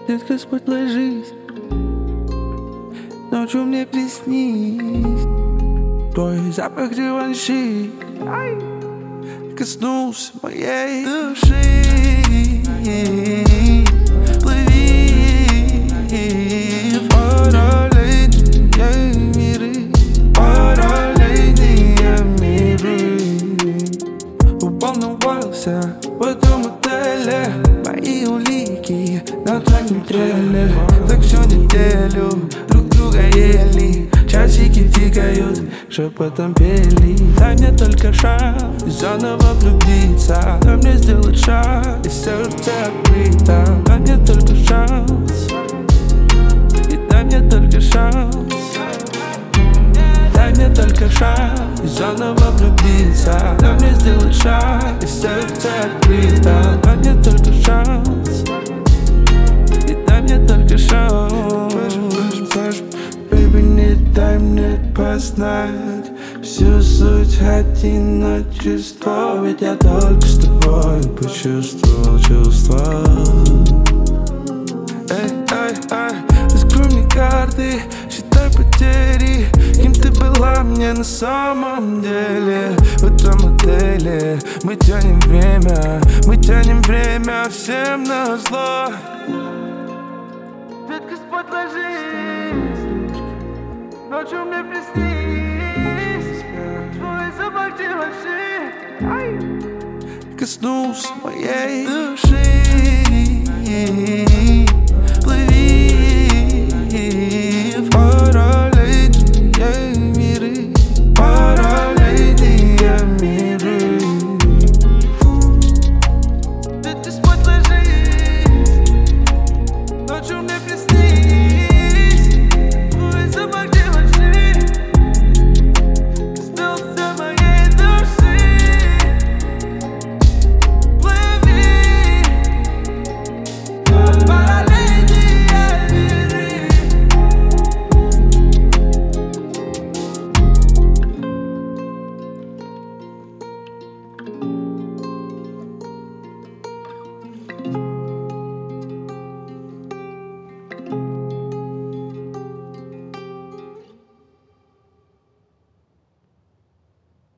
Детка, спать ложись, ночью мне приснись твой запах реванши коснулся моей души. Плыви в параллельные миры, параллельные миры. Уволновался в этом отеле, мои улики на твоем треле. Так всю неделю друг друга ели, часики тикают, шепотом пели. Дай мне только шанс заново влюбиться, дай мне сделать шаг, и сердце открыто. Дай мне только шанс, и дай мне только шанс. Дай мне только шанс заново влюбиться, дай мне сделать шаг, и сердце открыто. Дай мне только шанс, и дай мне только шанс. Baby, не дай мне познать всю суть одиночества, ведь я только с тобой почувствовал чувства. Эй, эй, эй, раскрой мне карты, считай потери, кем ты была мне на самом деле. В этом отеле мы тянем время всем на зло. Детка, спать ложись, ночью мне приснись твой запах реванши коснулся моей души.